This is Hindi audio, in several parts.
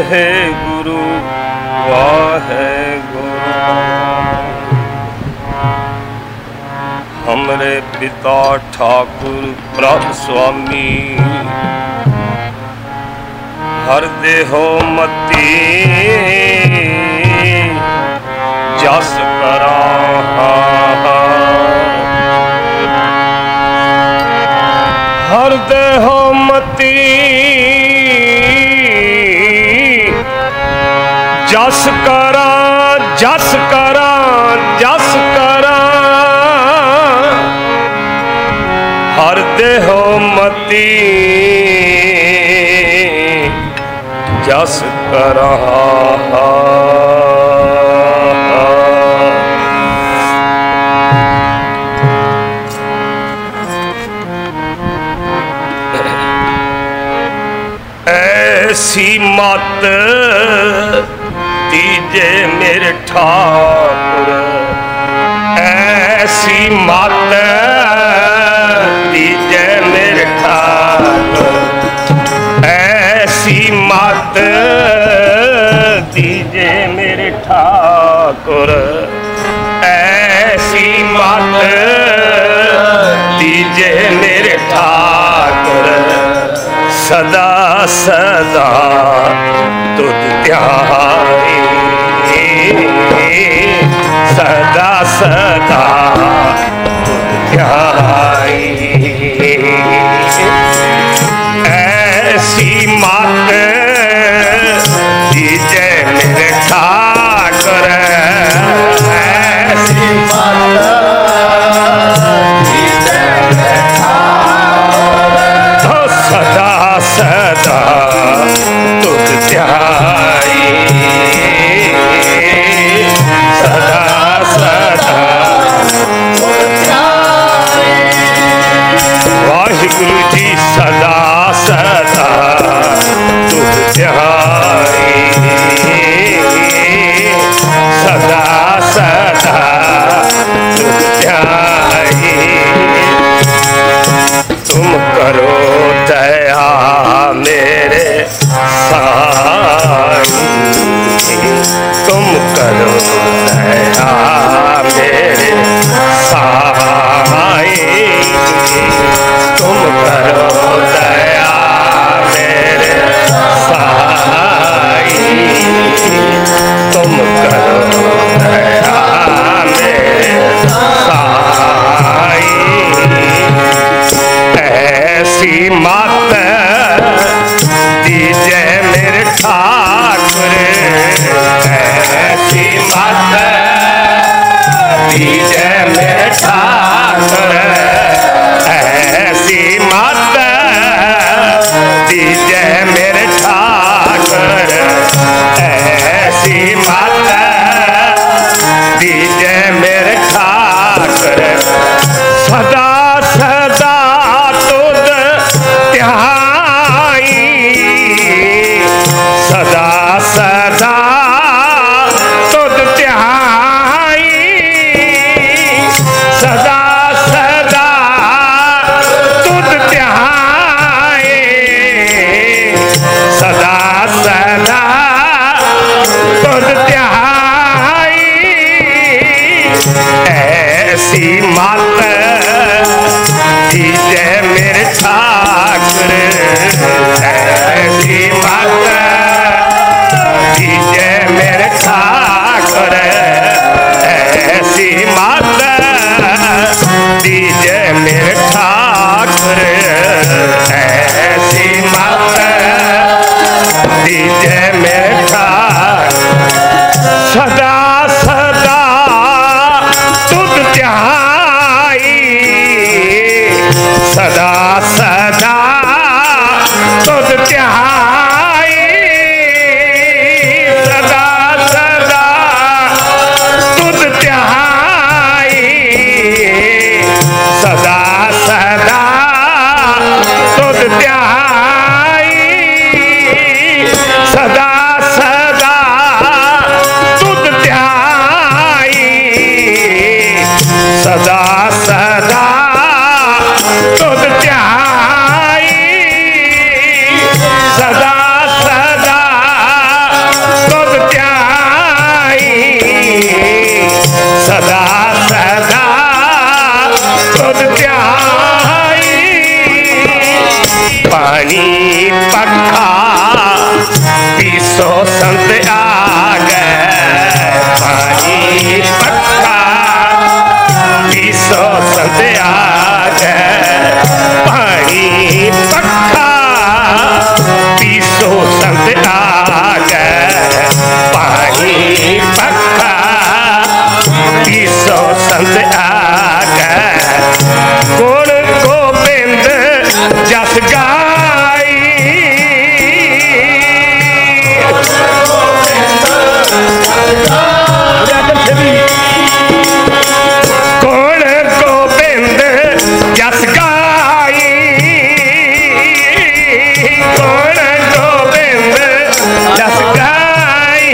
वाहेगुरु वाहेगुरु। हमरे पिता ठाकुर प्रभु स्वामी हर देहो मती जस करा। हर देहो मती जस करा जस करा जस करा। हर देहो मती जस करा। ऐसी मत दीजे मेरे ठाकुर, ऐसी मत दीजे मेरे ठाकुर, ऐसी मत दीजे मेरे ठाकुर, ऐसी मत दीजे मेरे ठाकुर। सदा सदा तुझ ध्याई, सदा सदा तुझ ध्याई। ऐसी मत दीजे मेरे ठाकुर, ऐसी मत दीजे मेरे ठाकुर। सदा सदा तुझ ध्याई, सदा सदा तुझ ध्याई। वाहिगुरु जी सदा सदा तुझ ध्याई, सदा सदा तुझ ध्याई। तुम करो दया मेरे साईं, तुम करो दया मेरे साईं, तुम करो दया मेरे साईं, तुम करो दया मेरे साईं। ऐसी मत दीजे मेरे ठाकुर, ऐसी मत दीजे मेरे ठाकुर, ऐसी मत दीजे मेरे ठाकुर, ऐसी मत दीजे मेरे ठाकुर। सदा सदा तुझ ध्याई, सदा सदा तुझ ध्याई, सदा सदा तुझ ध्याई, सदा सदा तुझ ध्याई। ऐसी मत दीजे मेरे ठाकुर, ऐसी मत दीजे मेरे ठाकुर, ऐसी मत दीजे मेरे ठाकुर, ऐसी मत दीजे मेरे ठाकुर। सदा सदा तुझ ध्याई, सदा पानी पक्का पीसो संत आ गए, पानी पक्का पीसो संत आ गए, पानी पक्का पीसो संत आ गए, पानी पक्का पीसो संत आ गए। गुण गोबिंद जस गाई, गुण गोबिंद जस गाई, गुण गोबिंद जस गाई।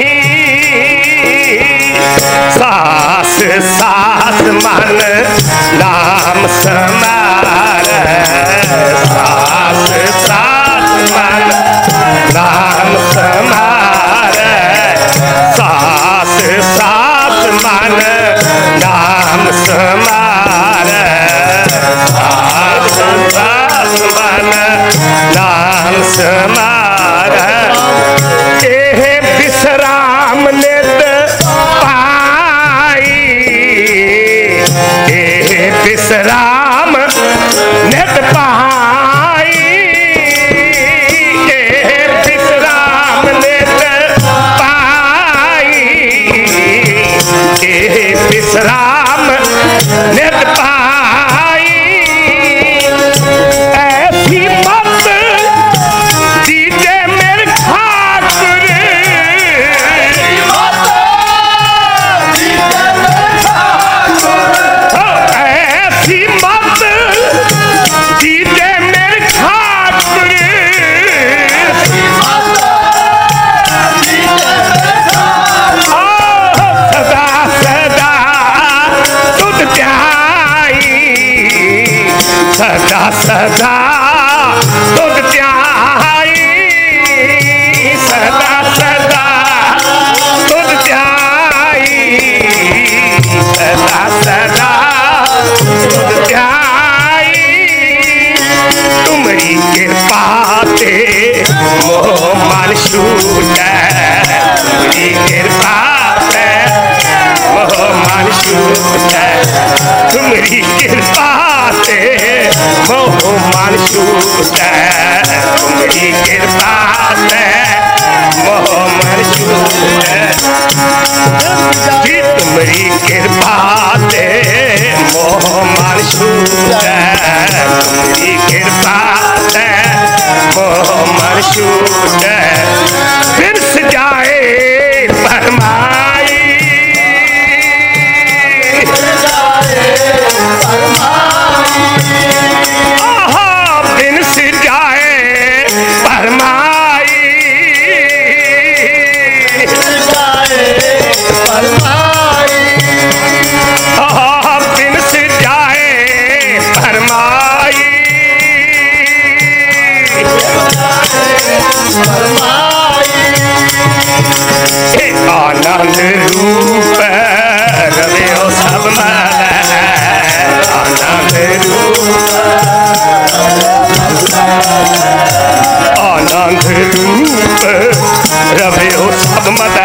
सास सास मन नाम समार, सास सास मन नाम समार, सास सास मन नाम समार, सास सास मन नाम समार। एह विश्राम नित पाई, एह विश्राम नित पाई, एह विश्राम नित पाई, एह विश्राम नित पाई। ऐसी मत दीजे मेरे ठाकुर, ऐसी मत दीजे मेरे ठाकुर, सदा सदा तुझ ध्याई, सदा सदा तुझ ध्याई, सदा सदा तुझ ध्याई, सदा सदा तुझ ध्याई। तुम्हारी कृपा ते मोह मन छूटे, तुम्हारी कृपा ते मोह मन छूटे, तुम्हारी कृपा ते मोह मन छूटे, तुम्हारी कृपा ते मोह मन छूटे। जी तुम्हारी कृपा ते मोह मन छूटे, तुम्हारी कृपा ते मोह मन छूटे। बिरस जाए फरमाई, आहा बिरस जाए फरमाई, आहा बिरस जाए फरमाई। हे आनंद रूप रवियो सब मन, आनंद रूप, आनंद रूप रवियो सब मद,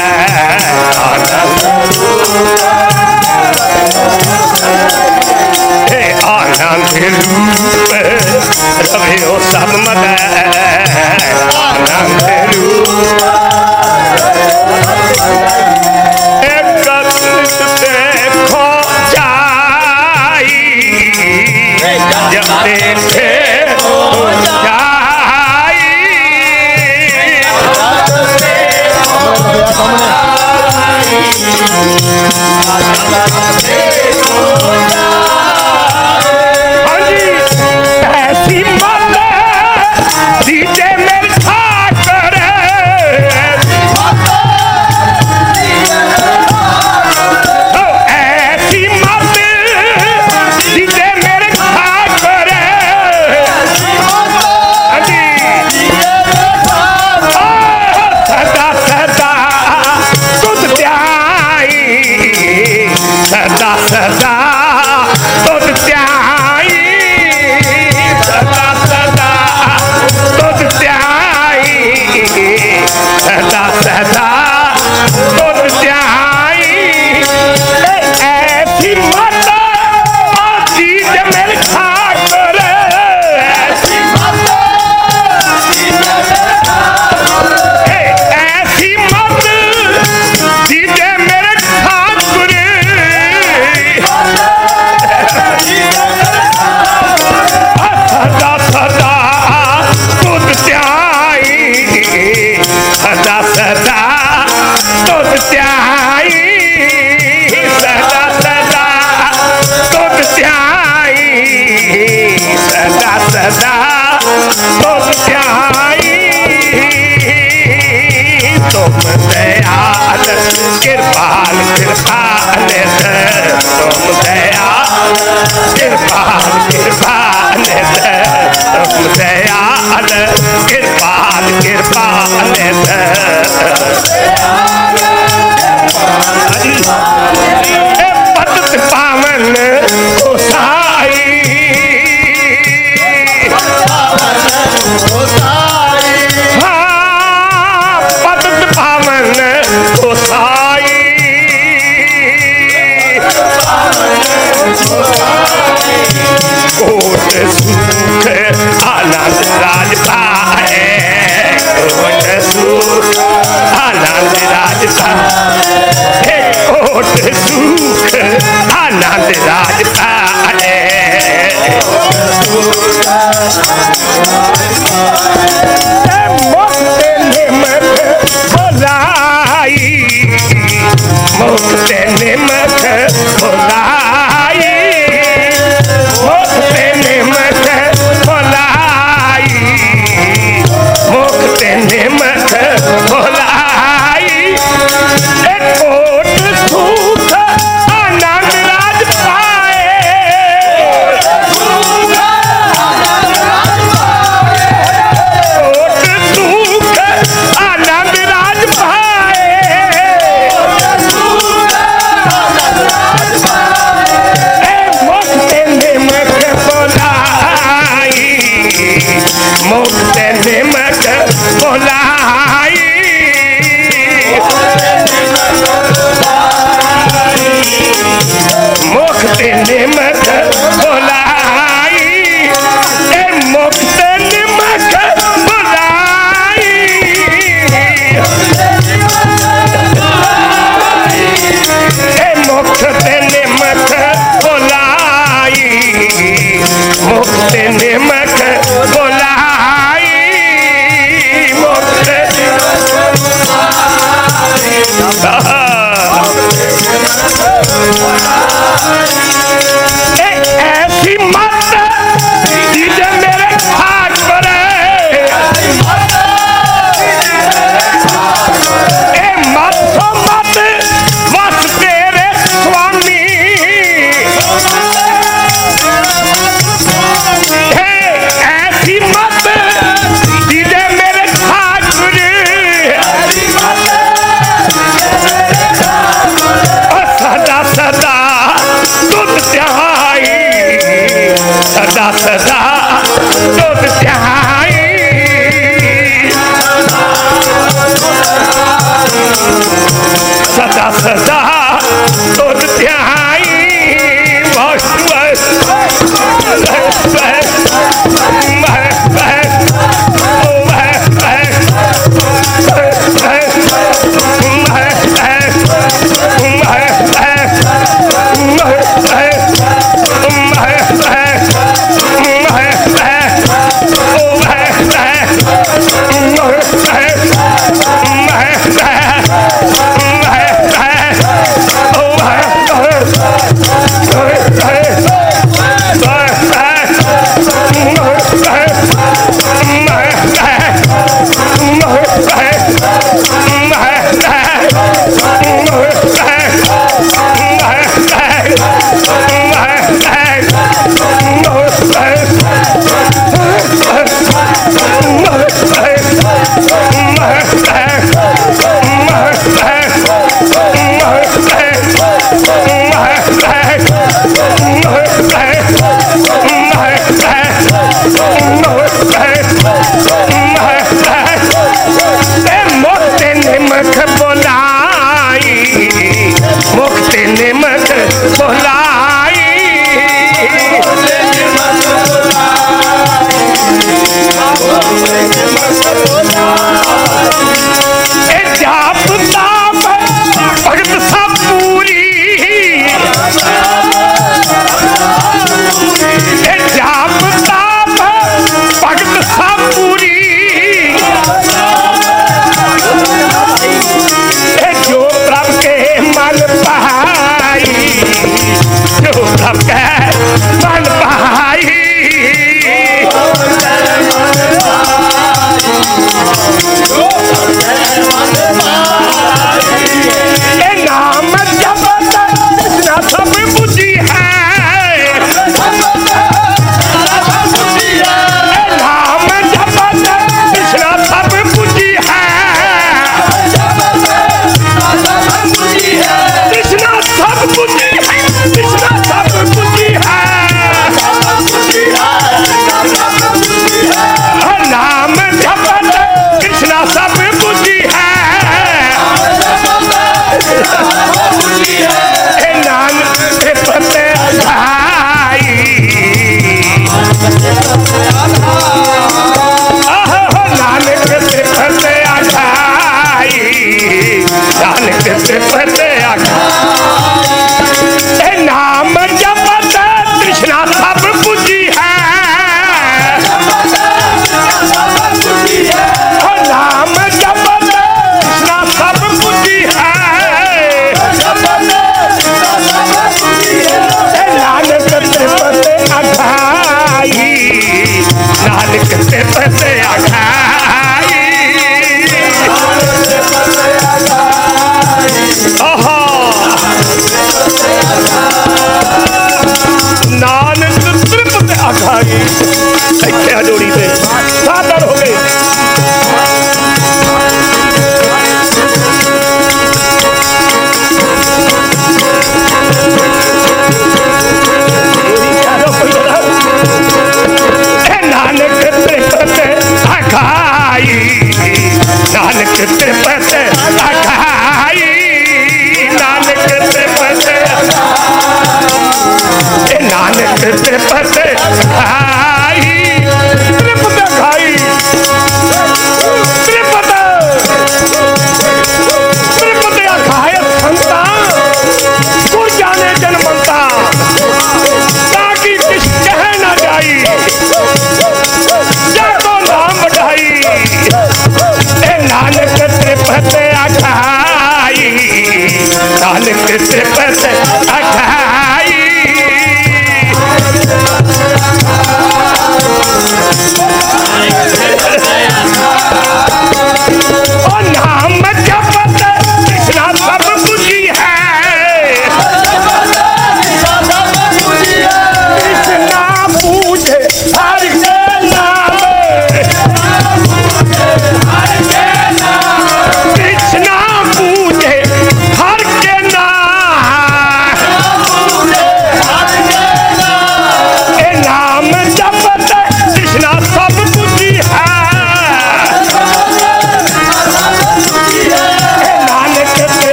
आनंद हे आनंद रूप रवियो सब मद, आनंद रूप देखो जाई, जब देखे जाई, ऐसी मत दीजे मेरे ठाकुर, ऐसी मत दीजे मेरे ठाकुर, सदा सदा तुझ ध्याई, सदा सदा तुझ ध्याई, सदा सदा कोट सुख आनंद राज पाए, कोट सुख आनंद राज पाए, कोट सुख आनंद राज पाए। मुक्त निमक भुलाई, मुक्त निमक भुलाई, मुक्त निमक भुलाई, मुक्त निमक भुलाई, कोट सुख आनंद राज पाए, कोट सुख आनंद राज पाए, मुक्त निमक भुलाई, मुक्त निमक भुलाई, मुक्त निमक भुलाई, मुक्त निमक भुलाई, मुक्त निमक भुलाई, मुक्त निमक भुलाई, मुक्त ऐसी मत जिसे मेरे हाथ पर मत तो मत बस तेरे स्वामी, ऐसी मत जिसे मेरे हाथ पर सदा सदा तुझ ध्याई, सदा सदा तुझ ध्याई, सदा सदा तुझ ध्याई,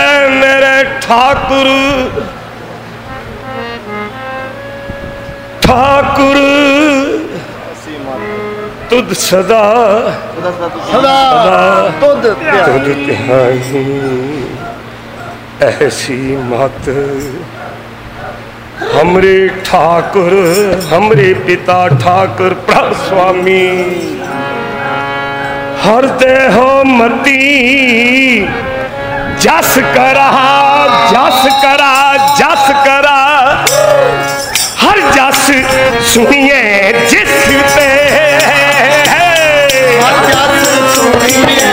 मेरे ठाकुर ठाकुर तुद सदा सदा तुद ध्याई ऐसी मत हमरे ठाकुर हमरे पिता ठाकुर प्रभ स्वामी हरदे हो मती जस करा हर जस सुनिए जिस पे हर जस सुनिए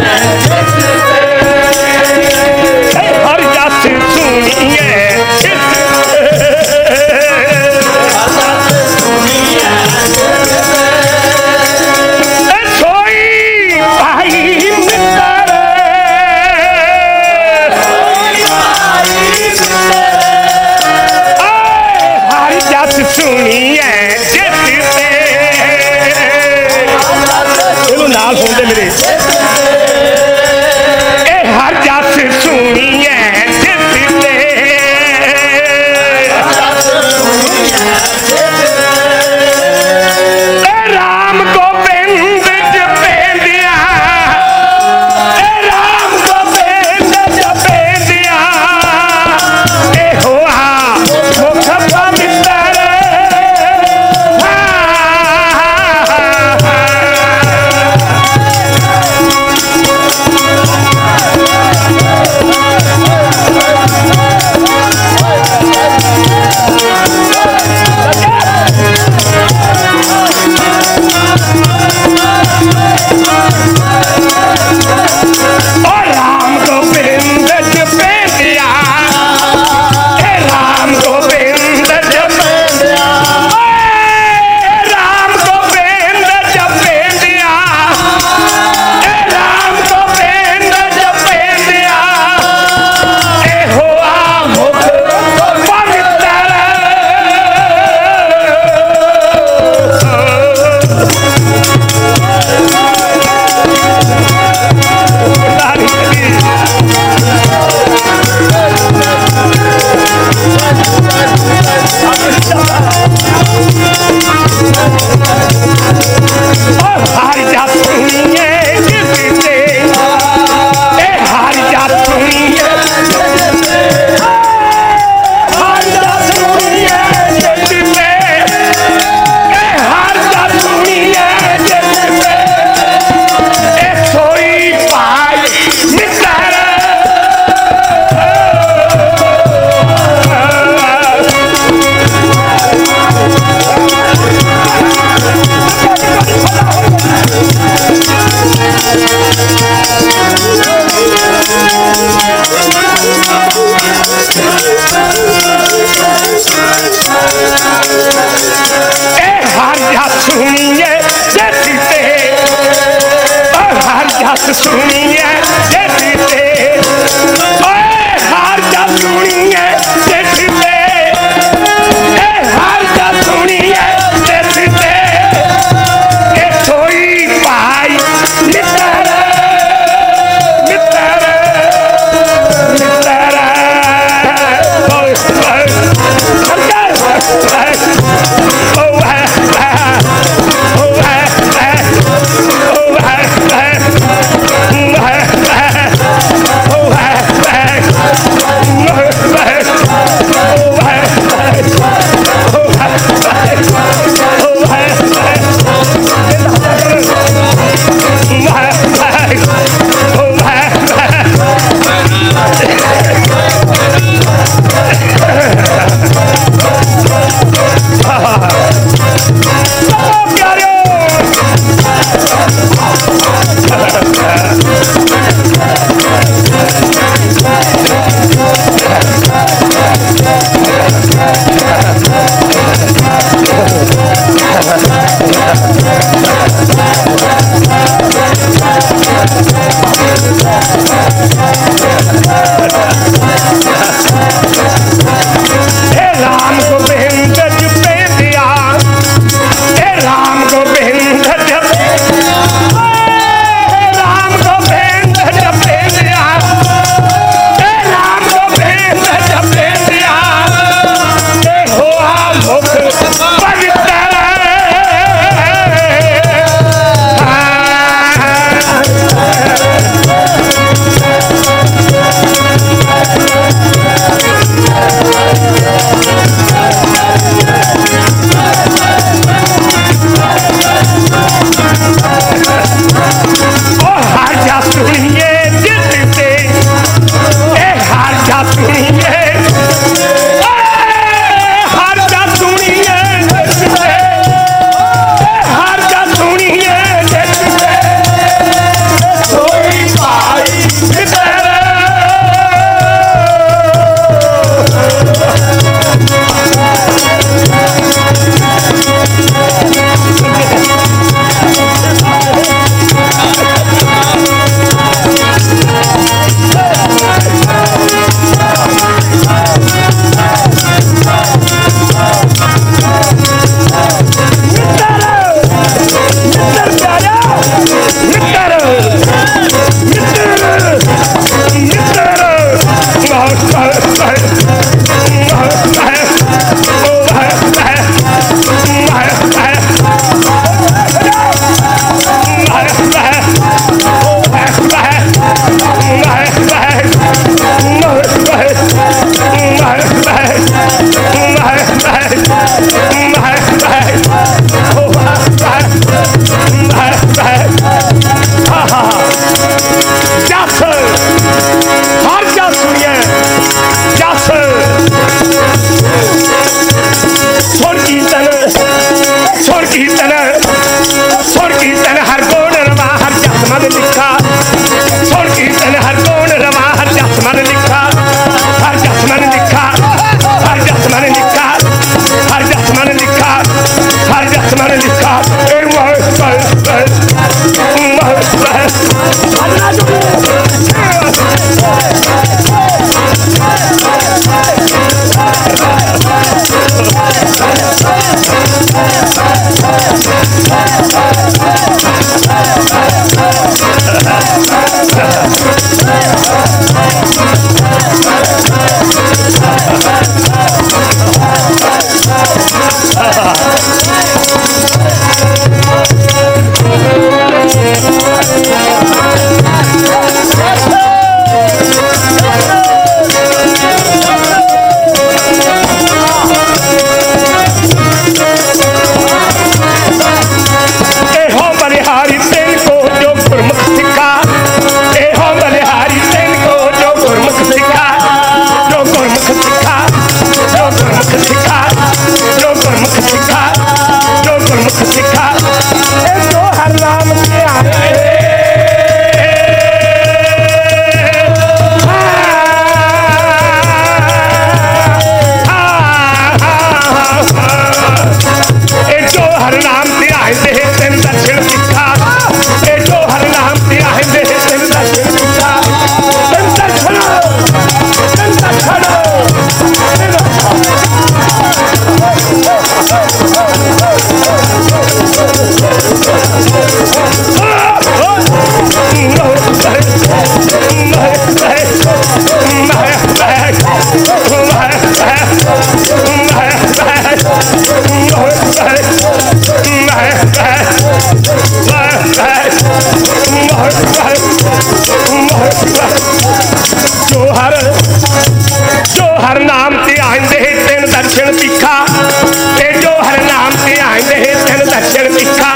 जो हर नाम ते आंदे तेन दर्शन दिखा ते जो हर नाम ते आंदे तेन दर्शन दिखा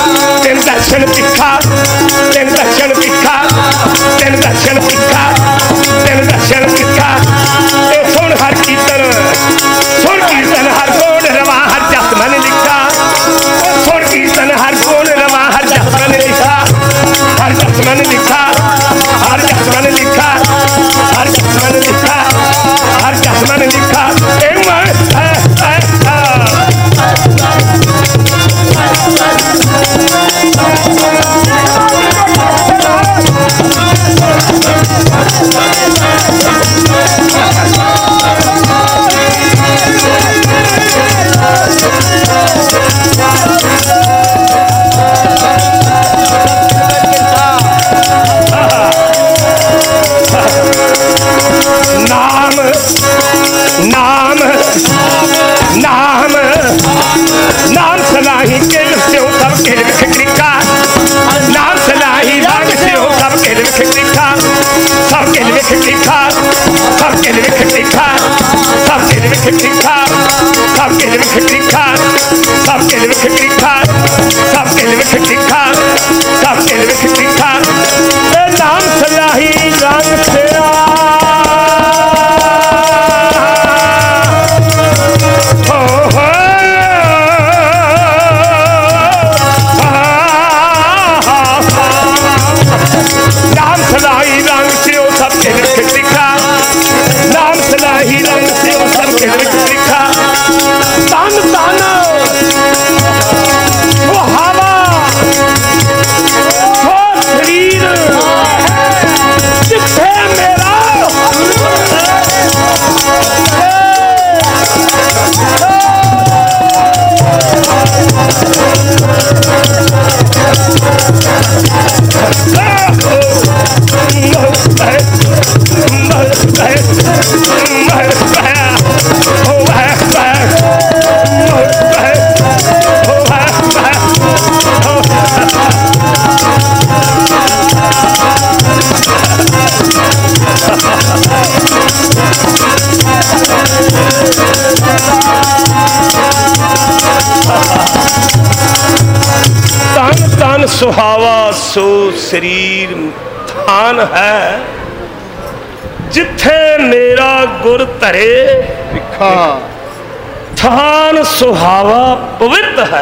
तेन दर्शन दिखा तेन दर्शन दिखा तेन दर्शन दिखा तेन दर्शन दिखा ते सुन हर कीर्तन हर गुण रवा हर जस मन लिखा सुन कीर्तन हर गुण रवा हर जस मन लिखा हर जस मन लिखा हर जस मन लिखा हर जस मन लिखा हर जस मन लिखा नाम नाम नाम सलाही के से सब के लिख लिखा नाम सलाही रंग से सब के लिख लिखा सब के लिख लिखा सब के लिख लिखा सब के लिख लिखा सब के लिख लिखा सब के लिख लिखा सब के लिख लिखा सब के लिख लिखा नाम सलाही रंग से नाम सलाही रंग से सबके लिख लिखा नाम सलाही रंग से सबके लिख लिखा तन तन वो हवा वो शरीर जिथे मेरा no, सुहावा सो शरीर थान है, जिथे मेरा गुर धरे भिखा। थान सुहावा पवित्र है,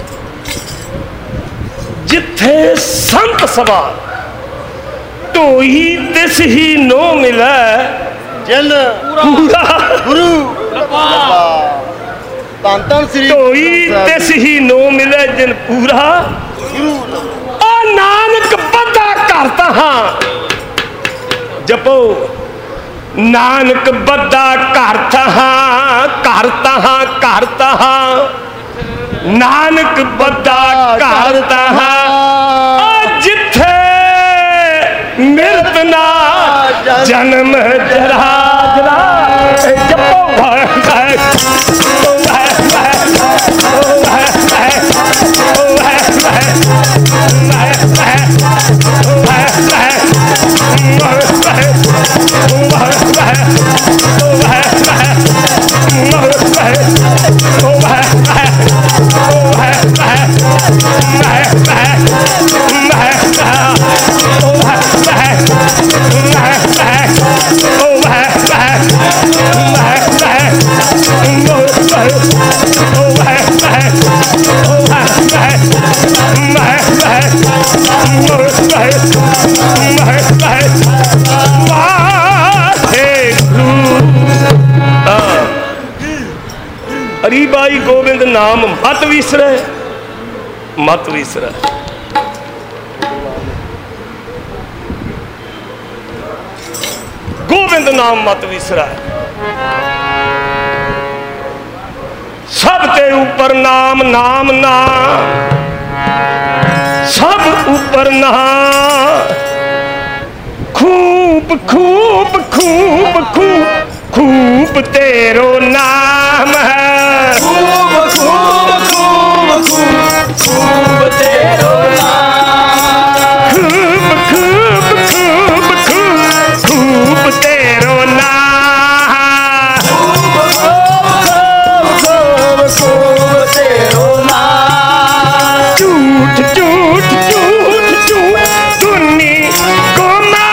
जिथे संत सभा ढोई तिस ही नो मिले जिन पूरा गुरु धन धन श्री ढोई तिस ही नो मिले जिन पूरा गुरु। ओ नानक बदा करता हाँ जपो, नानक बदा करता हाँ करता हाँ करता हाँ, नानक बदा करता हाँ, जिथे मृत ना जन्म जरा जरा जपो हरी बाई गोविंद नाम मत विसरे, मत विसरे। गोविंद नाम मत विसरा, सबके ऊपर नाम नाम नाम, सब ऊपर नाम, खूब खूब खूब खूब खूब तेरो नाम है, खूब खूब खूब खूब खूब तेरो नाम, खूब खूब खूब खूब खूब तेरो नाम, खूब खूब खूब खूब तेरो नाम, झूठ झूठ झूठ झूठ सुनी को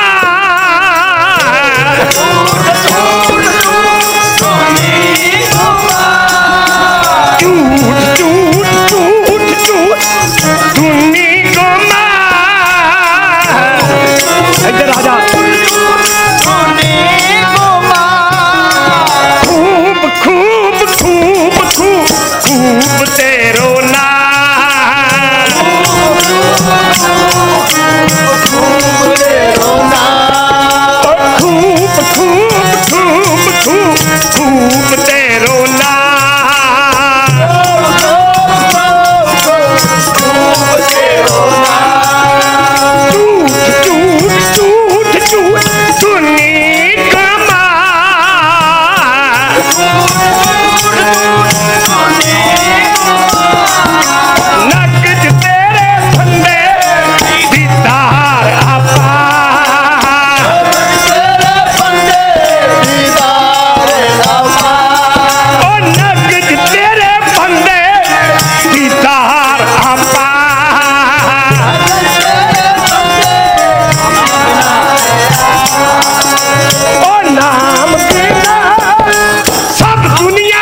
मार, झूठ झूठ झूठ सुनी को मार, झूठ झूठ झूठ झूठ सुनी को मार। इधर आ जा। सुनी को मार, खूब खूब खूब खूब खूब तेरो नाम, खूब तेरो नाम, खूब खूब खूब खूब खूब तेरो नाम, खूब तेरो नाम, झूठ झूठ झूठ झूठ सुनी कमा, नकज तेरे फंदे दीदार आपा, तेरे बंदे दीदार आपा, ओ नकज तेरे फंदे दीदार आपा, ओ नाम बिना सब दुनिया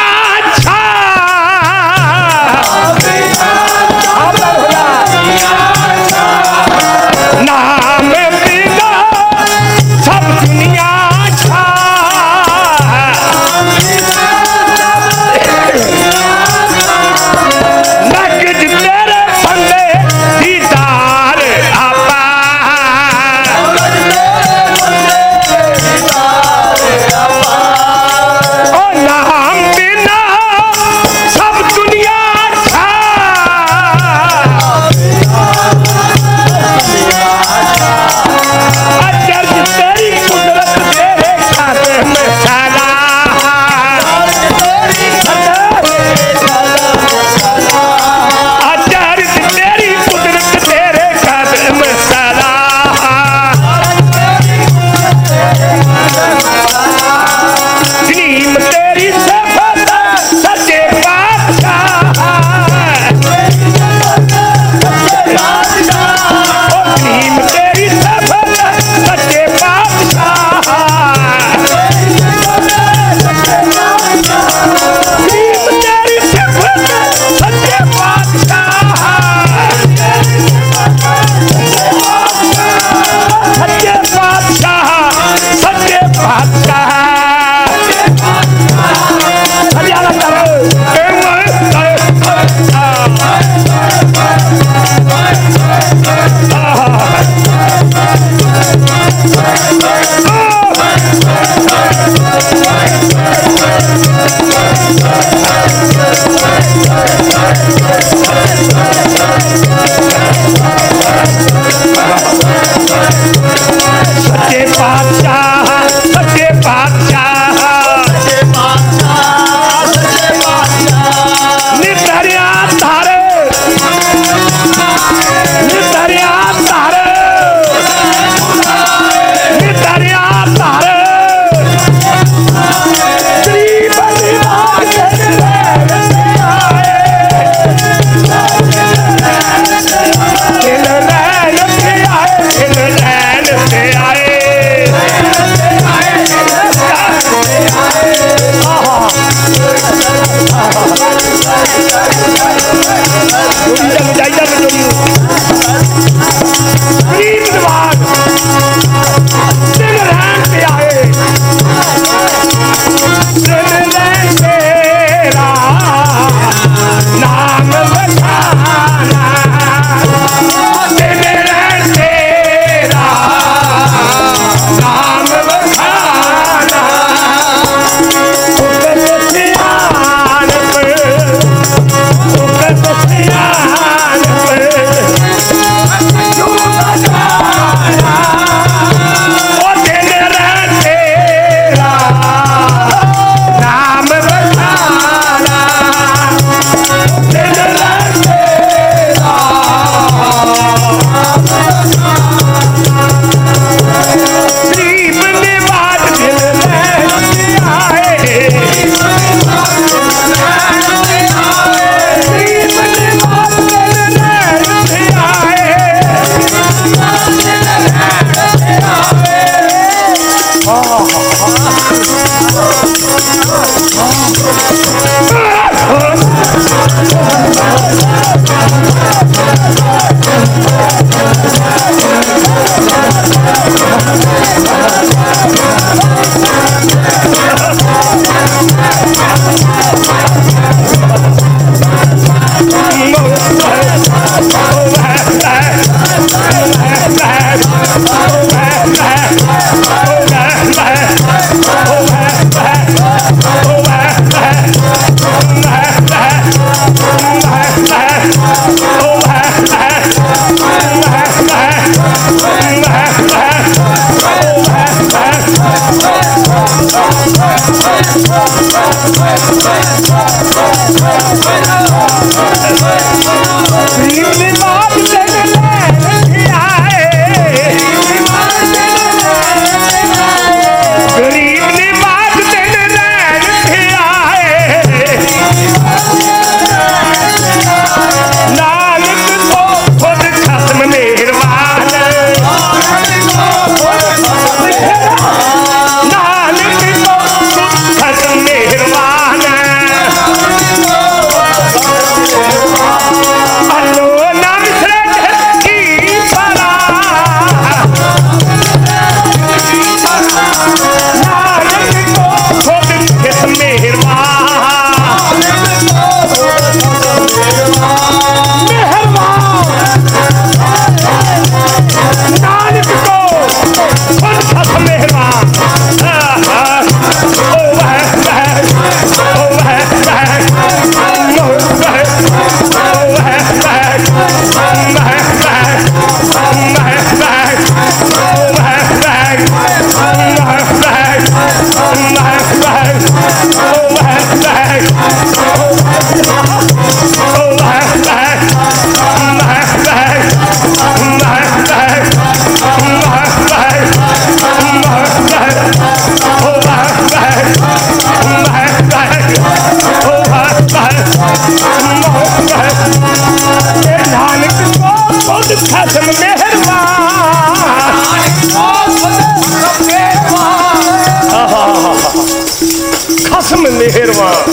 खस्म मेहरबान,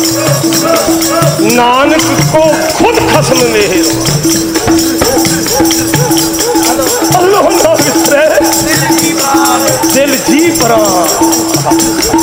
नानक को खुद खस्म मेहरबान। अल्लाह ना विसरे दिल जी परा।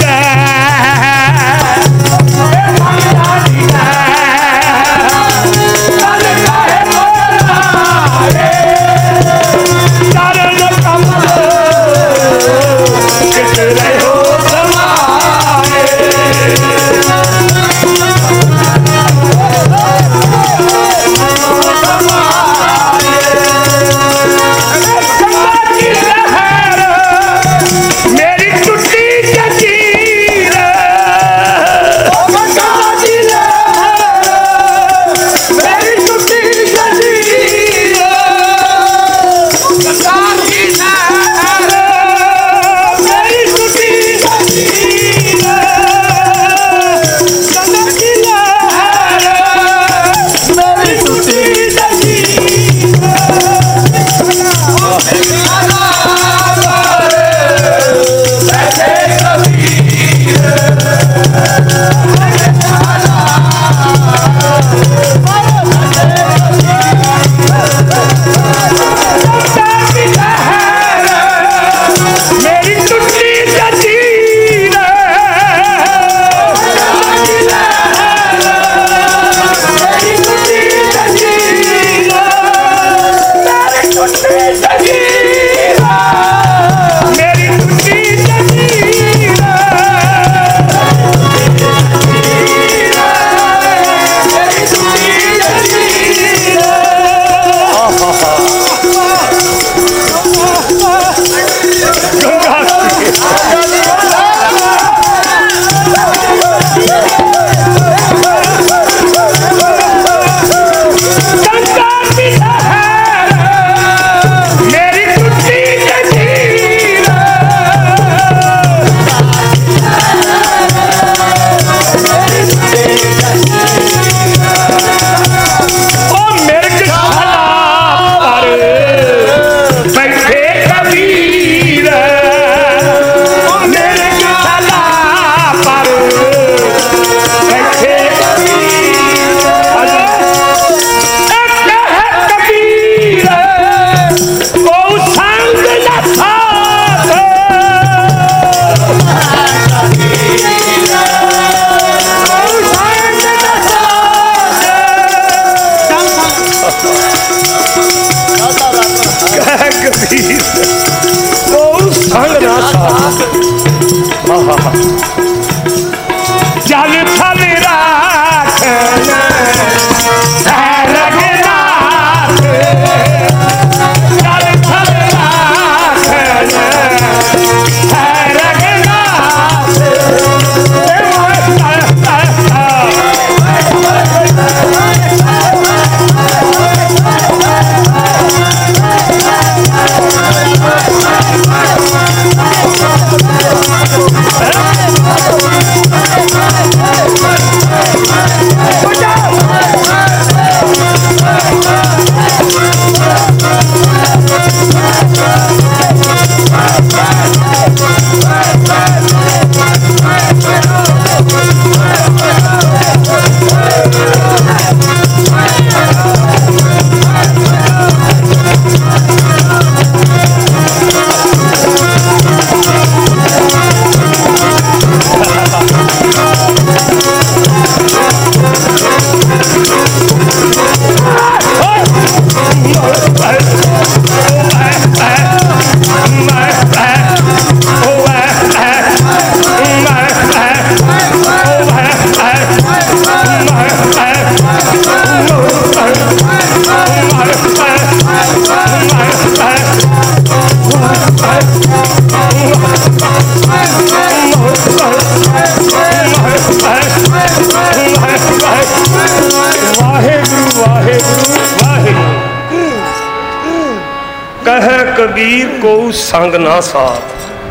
कबीर को संग ना साथ,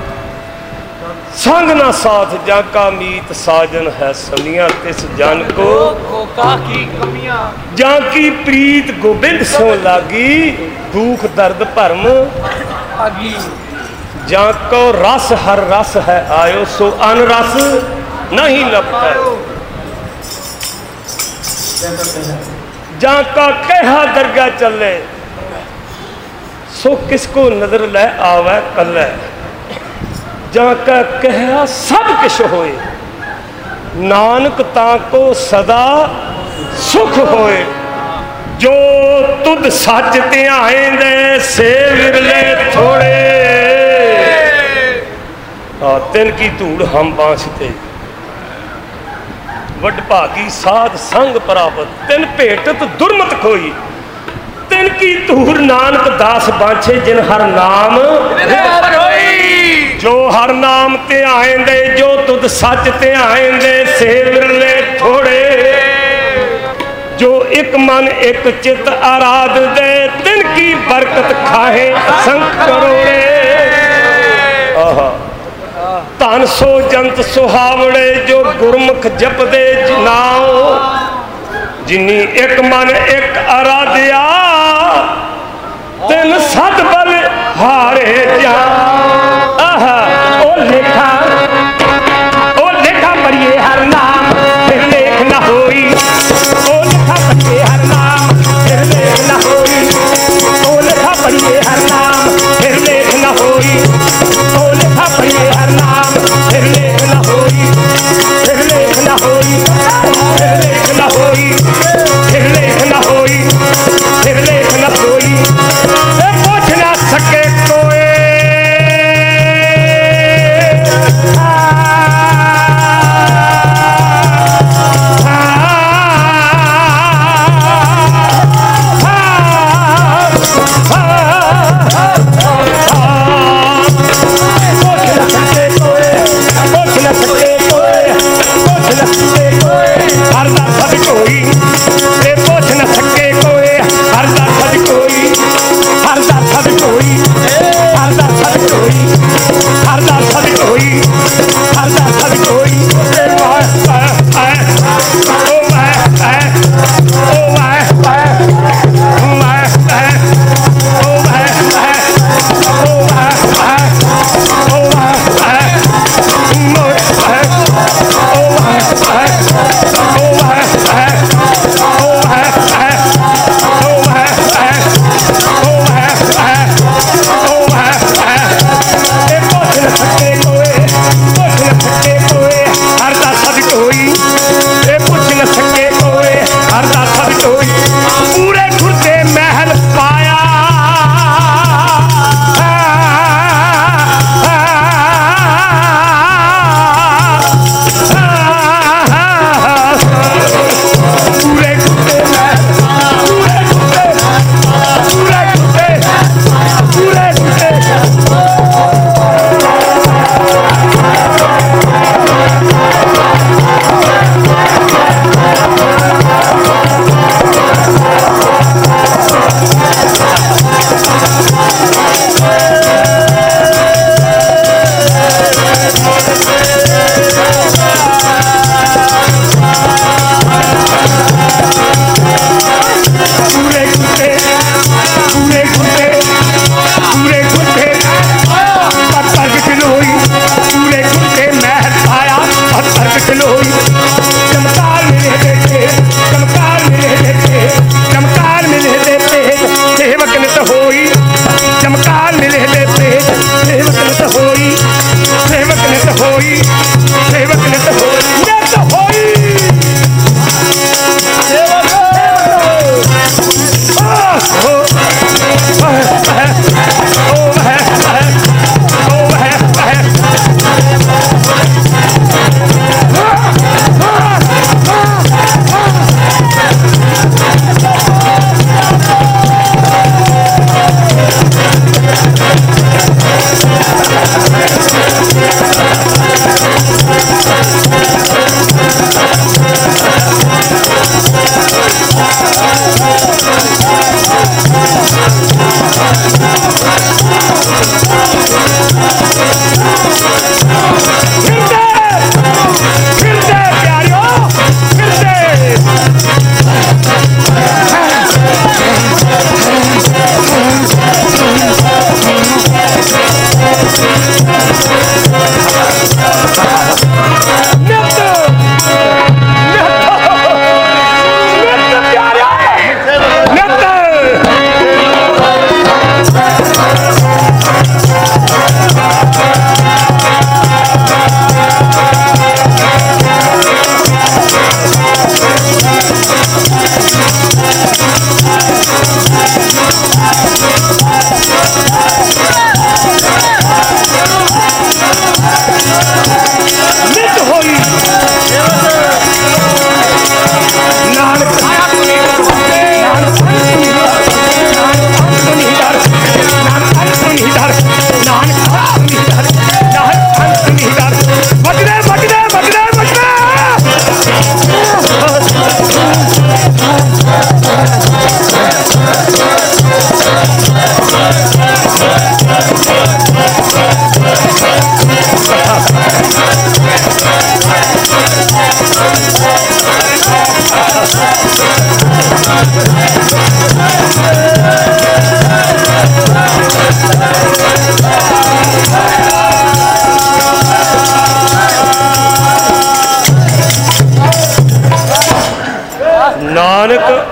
संग ना साथ जाका मीत साजन है समिया तिस जन को की कमियां जाकी प्रीत गोबिंद सो लागी दुख दर्द भरम आगी जाको रस हर रस है आयो सो अन रस नहीं लपटा जाका कहा दरगाह चले सो किसको नजर ले आवे कल ਜਾਂ ਕਾ ਕਹਿਆ ਸਭ ਕਿਛ ਹੋਏ, ਨਾਨਕ ਤਾਂ ਕੋ ਸਦਾ ਸੁਖ ਹੋਏ। ਜੋ ਤੁਧ ਸੱਚ ਧਿਆਏਂਦੇ ਸੇ ਵਿਰਲੇ ਥੋੜੇ, ਤਿਨ ਕੀ ਧੂੜ ਹਮ ਬਾਂਸਤੇ, ਵੱਡ ਭਾਗੀ ਸਾਧ ਸੰਗ ਪ੍ਰਾਪਤ, ਤਿਨ ਭੇਟਤ ਦੁਰਮਤ ਕੋਈ। ਤਿਨ ਕੀ ਧੂੜ ਨਾਨਕ ਦਾਸ ਬਾਂਛੇ, ਜਿਨ ਹਰ ਨਾਮ ਜੋ ਹਰ ਨਾਮ ਧਿਆਏਂਦੇ, ਜੋ ਤੁਧ ਸੱਚ ਧਿਆਏਂਦੇ ਸੇ ਵਿਰਲੇ ਥੋੜੇ। ਜੋ ਇੱਕ ਮਨ ਇੱਕ ਚਿਤ ਆਰਾਧ ਦੇ, ਤਿਨ ਕੀ ਬਰਕਤ ਖਾਹੇ ਸੰਖ ਕਰੋੜੇ। ਆਹਾ ਧਨ ਸੋ ਜੰਤ ਸੁਹਾਵੜੇ, ਜੋ ਗੁਰਮੁਖ ਜਪਦੇ ਨਾਉ। ਜਿਨੀ ਇੱਕ ਮਨ ਇੱਕ ਆਰਾਧਿਆ, ਤਿਨ ਸਦ ਬਲ ਹਾਰੇ ਜਾ। ਆਹਾ ਉਹ ਲੇਖਾ ਪੜੀਏ ਹਰ ਨਾਮ, ਫਿਰ ਲੇਖ ਨਾ ਹੋਈ। ਉਹ ਲੇਖਾ ਪੜੀਏ ਹਰ ਨਾਮ, ਫਿਰ ਲੇਖ ਨਾ ਹੋਈ। ਉਹ ਲੇਖਾ ਪੜੀਏ ਹਰ ਨਾਮ, ਫਿਰ ਲੇਖ ਨਾ ਹੋਈ। ਉਹ ਲੇਖਾ ਪੜੀਏ ਹਰ ਨਾਮ, ਫਿਰ ਲੇਖ ਨਾ ਹੋਈ। ਫਿਰ ਲੇਖ ਨਾ ਹੋਈ, ਫਿਰ ਲੇਖ ਨਾ ਹੋਈ। ਫਿਰ ਲੇਖ ਨਾ ਹੋਈ, ਫਿਰ ਲੇਖ ਨਾ ਹੋਈ। ਇਹ ਪੁੱਛ ਨਾ ਸਕੇ ਕੋਏ,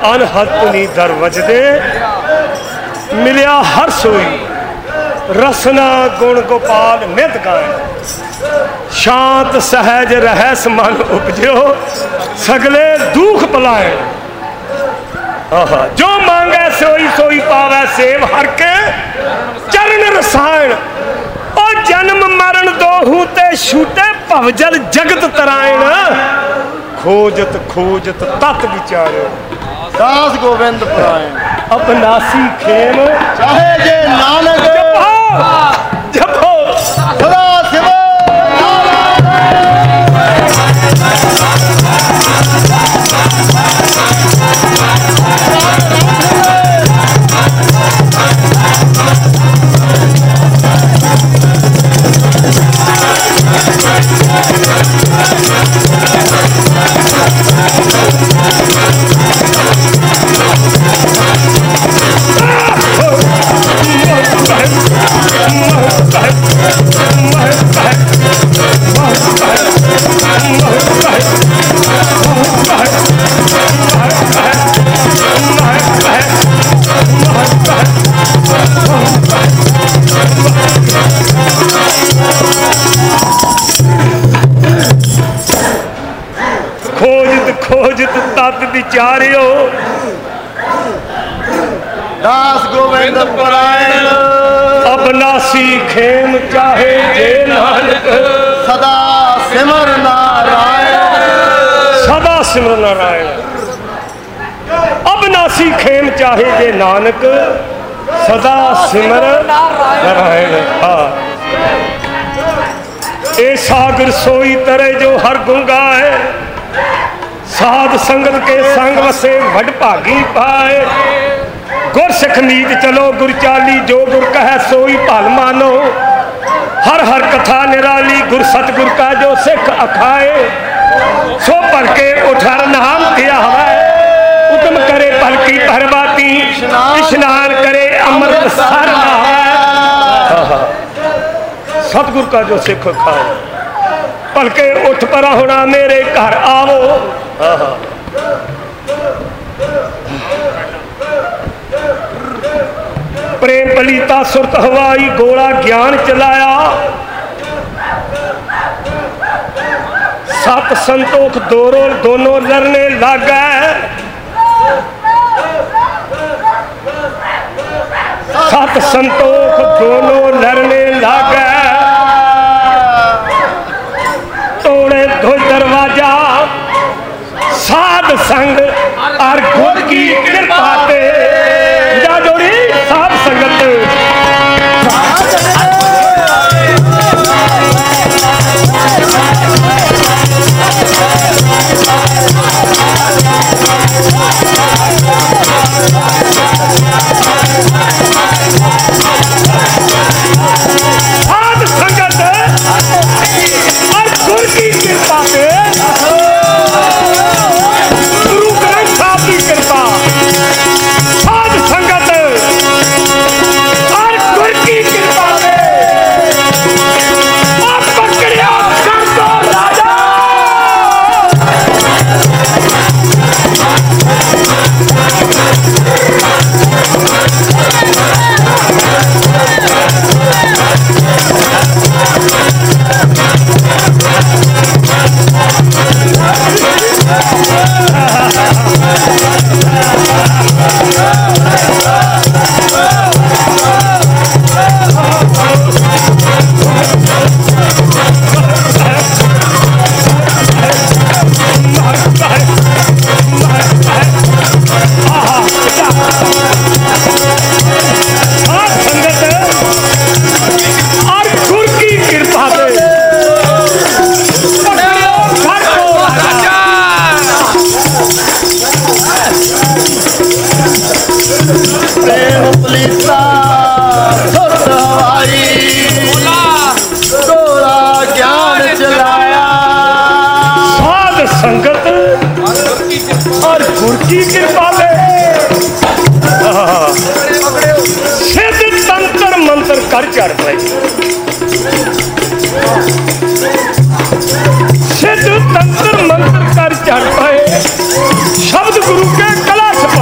अनहद नी दर वजदे मिलिया हर सोई रसना गुण गोपाल नित गाए शांत सहज रहस मन उपजो सगले दुख पलाए जो मांगे सोई सोई पावे सेव हर के चरण रसायन और जन्म मरण दोहू ते छूटे भवजल जगत तरायण खोजत खोजत तत विचारो दास गोविंद परायण अपनासी खेम चाहे जे नानक जपो सदा शिव खोजत तत विचारियो दास गोविंद परायण अबनासी खेम चाहे जे नानक सदा सिमर नारायण सदा सिमर नारायण अबनासी खेम चाहे जे नानक सदा सिमर नारायण। हाँ ए सागर सोई तरह जो हर गुंगा है साध संगत के संग वसे वड भागी पाए गुर सिख मीत चलो गुर चाली जो गुर कह सोई भल मानो हर हर कथा निराली गुर सतगुर का जो सिख अखाए सो पढ़ के उठर नाम दिया हवाए उत्तम करे पलकी भरबाती स्नान करे अमृत सर सतगुर का जो सिख खाए पलके उठ परा होना मेरे घर आओ। प्रेम पलीता सुरत हवाई गोला ज्ञान चलाया सत संतोख दोनों लड़ने लग गए सत संतोख दोनों लड़ने लग गए तोड़े दो दरवाजा साध संग और गुर की कृपा पे जा जोड़ी साध संगत साध संगत और गुर की कृपा पे गुरु ग्रंथ साहब की कृपा साध संगत और गुर की कृपा पे आप पकड़िया कर दो राजा। संगत और गुर की कृपा में सिद्ध तंत्र मंत्र कर चढ़ पाए सिद्ध तंत्र मंत्र कर चढ़ पाए शब्द गुरु के कला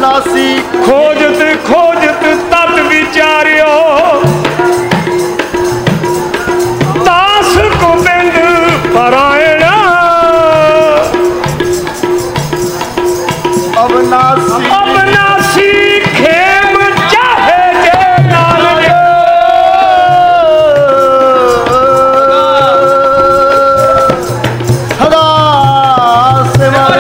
अविनाशी खोजत खोजत तत विचारियो दास गोविंद परायण अविनाशी अविनाशी खेम चाहे जे नानक सदा सिमर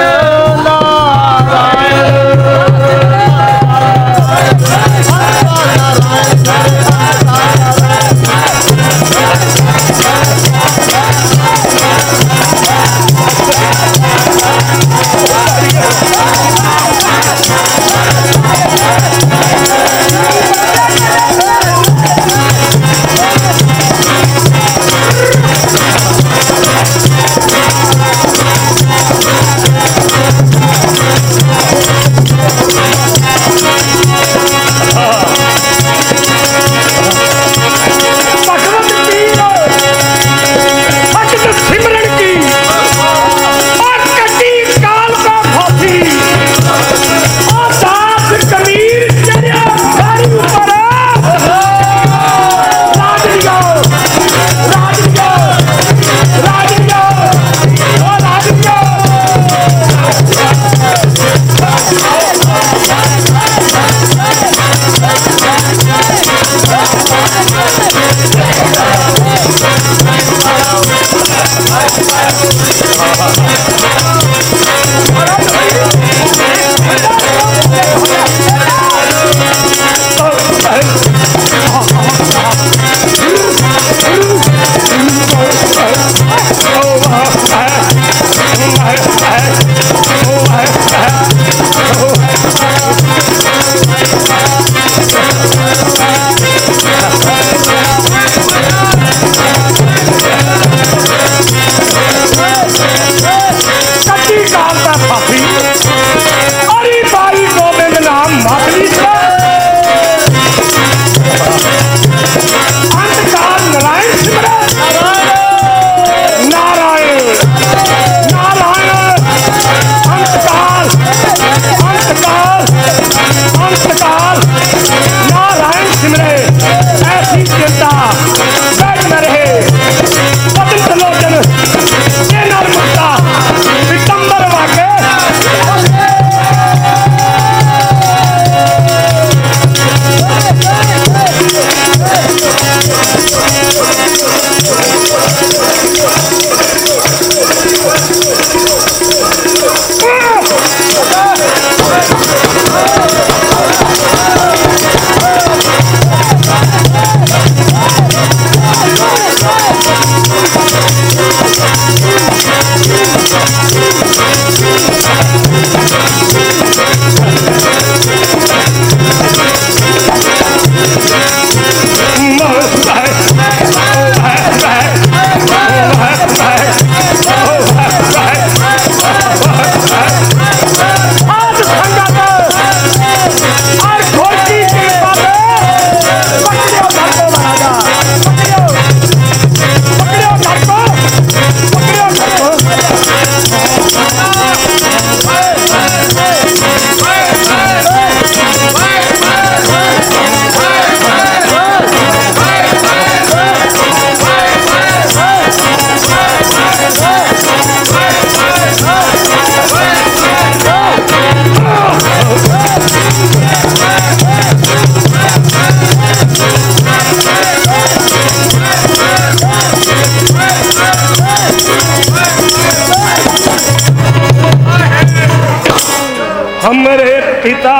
हमरे पिता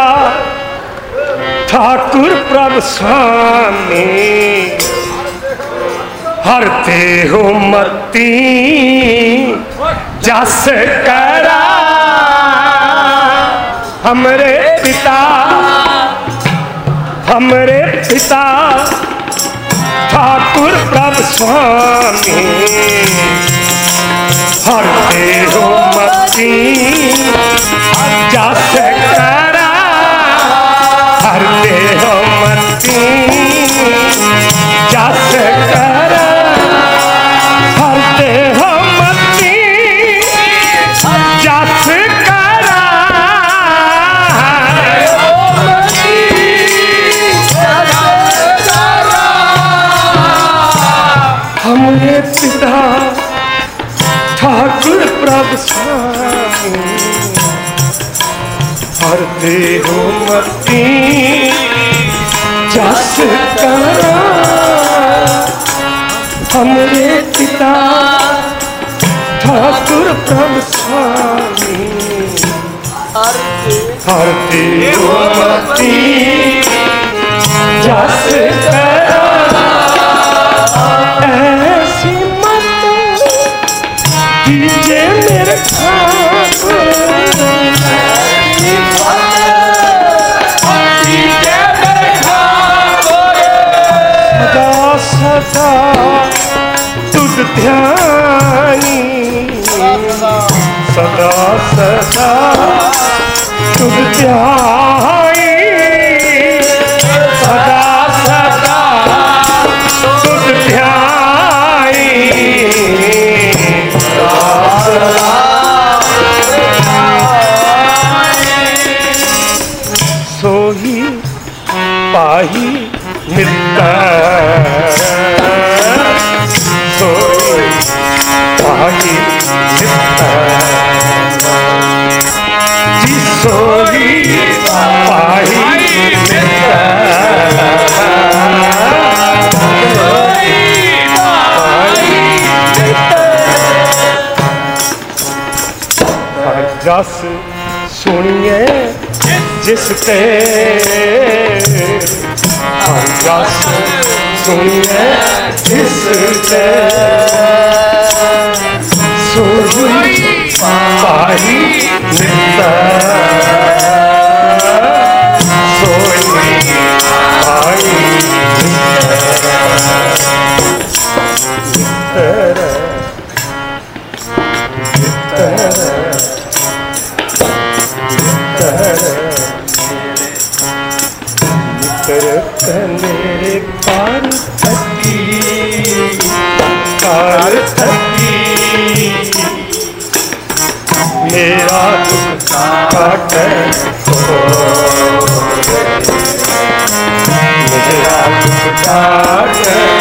ठाकुर प्रभ स्वामी हरते हो मती जस करा। हमरे पिता ठाकुर प्रभ स्वामी हरते हो मती जस करा। हरते हो मती जस करा। हरते हो मती जस करा। हरते हो मती जस करा हमरे पिता ठाकुर प्रभु स्वामी हरते हो मती जस करा ऐसी मत दीजिए मेरे ठाकुर सदा तुझ ध्यानी सदा सदा तुझ ध्यानी सदा सदा तुझ ध्यानी सोही पाही मिलता सोई पाही मिलता जी सोई पाही मिलता जस सुनिए जिस ते जस सुनिए जिस ते सोई पाही मिलता सोई पाही मेरे कार थकी मेरा दुख काट मेरा दुख काट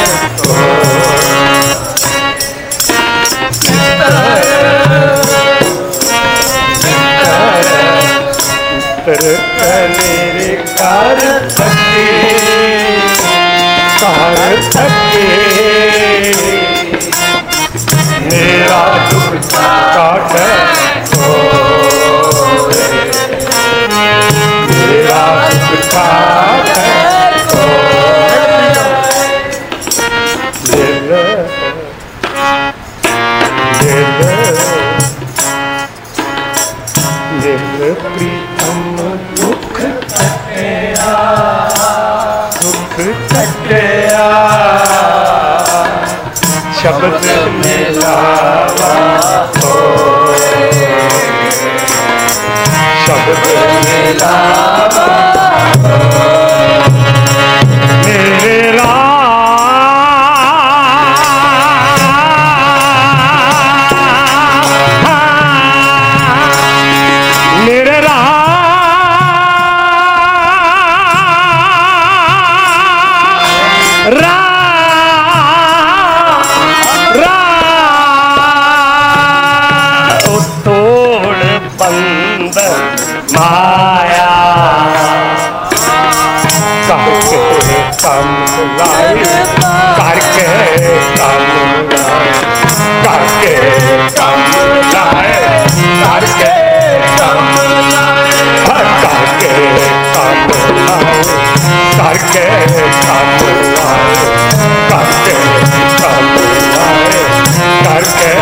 मेरे कार थके मेरा दुख काट मेरा दुख काट प्रीतम दुख कटिया शब्द मिलावा हो शब्द मिलावा मेरे माया करके कम लाई करके कम लाई करके कम लाई करके कम लाई करके कम लाई करके कम लाई करके कम लाई करके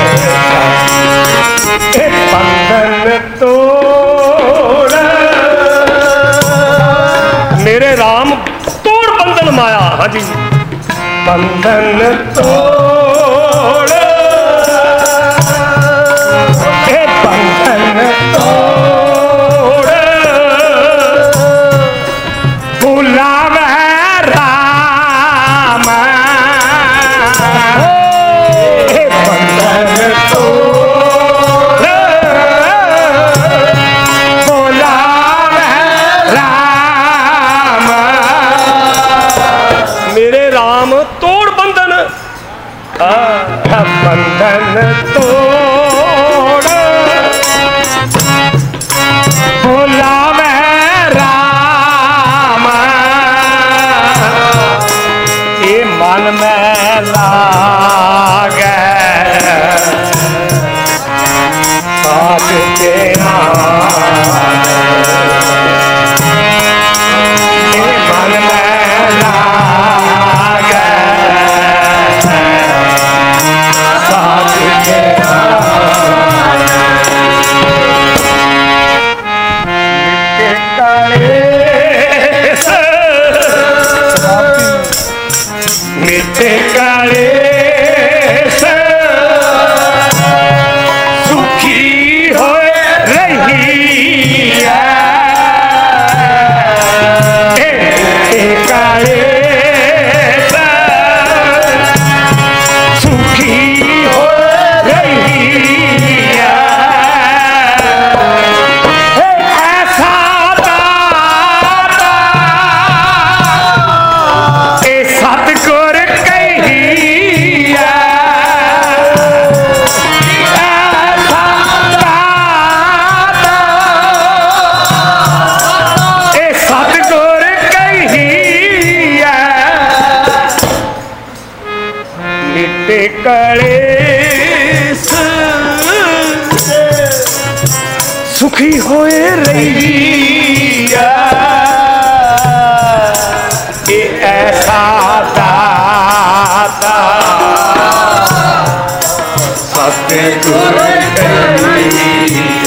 बंधन तो मेरे राम तोड़ बंधन माया। हाँ जी बंधन तोड़ बंधन तोड़ बुलावे राम बंधन तोड़ बुलावे राम मेरे राम तोड़ बंधन बंधन तोड़ बुलावे कलेस मिटे कलेस सुखी हो रही कलेस सुखी हो रही कलेस सुखी होए रहिया ये ऐसा दाता सतगुर करिया